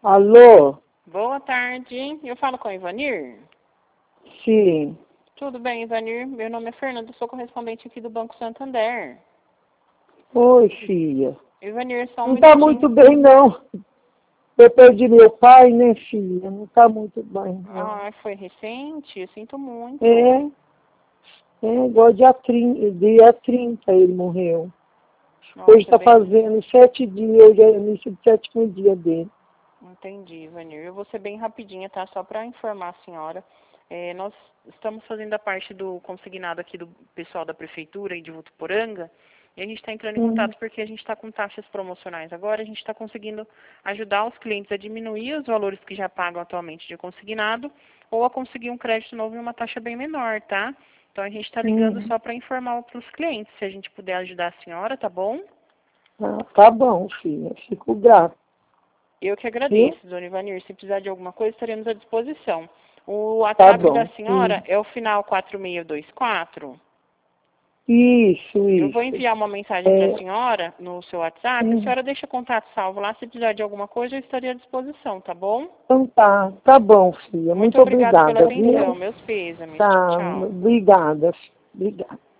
Alô? Boa tarde, eu falo com a Ivanir? Sim. Tudo bem, Ivanir? Meu nome é Fernanda, sou correspondente aqui do Banco Santander. Oi, filha. Ivanir, só um Não tá minutinho. muito bem, não. Eu perdi meu pai, né, filha? Não tá muito bem, não. Ah, foi recente? Eu sinto muito. Igual dia 30 ele morreu. Nossa, Hoje tá bem... fazendo 7 dias, hoje é o início do 7º dia dele. Entendi, Ivanir. Eu vou ser bem rapidinha, tá? Só para informar a senhora. Nós estamos fazendo a parte do consignado aqui do pessoal da Prefeitura e de Votuporanga. E a gente está entrando em contato porque a gente está com taxas promocionais agora. A gente está conseguindo ajudar os clientes a diminuir os valores que já pagam atualmente de consignado ou a conseguir um crédito novo em uma taxa bem menor, tá? Então a gente está ligando só para informar para os clientes. Se a gente puder ajudar a senhora, tá bom? Ah, tá bom, filha. Fico grato. Eu que agradeço, dona Ivanir. Se precisar de alguma coisa, estaremos à disposição. O Tá WhatsApp da bom. senhora é o final 4624. Isso, Eu vou isso. enviar uma mensagem para a senhora no seu WhatsApp. A senhora deixa contato salvo lá. Se precisar de alguma coisa, eu estarei à disposição, tá bom? Então tá bom, filha. Muito Muito obrigada pela obrigada, atenção. viu? Meus pêsames. Tchau, Tá, tchau. obrigada. Obrigada.